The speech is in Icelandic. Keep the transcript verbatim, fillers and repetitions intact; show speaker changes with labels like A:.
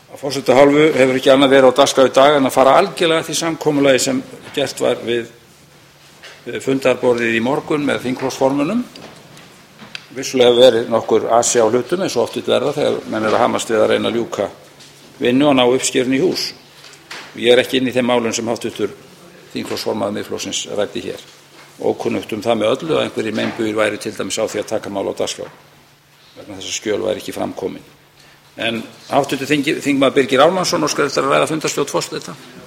A: Af forseta hálfu hefur ekki annað verið á dagskrá í dag en að fara algjörlega því samkomulagi sem gert var við, við fundarborðið í morgun með þingflokksformönnum. Vissulega hefur verið nokkur asi á hlutum eins og oft vill verða þegar menn eru að hamast við að reyna að ljúka vinnu og ná uppskerunni í hús. Ég er ekki inn í þeim málum sem háttvirtur þingflokksformaður Miðflokksins ræddi hér. Ókunnugt um það með öllu að einhverjir meinbugir væru til dæmis á því að taka mál á dagskrá vegna þess að skjöl væri ekki framkomin. En háttvirtur þingmaður Birgir Ármannsson óskar eftir að ræða fundarstjórn forseta.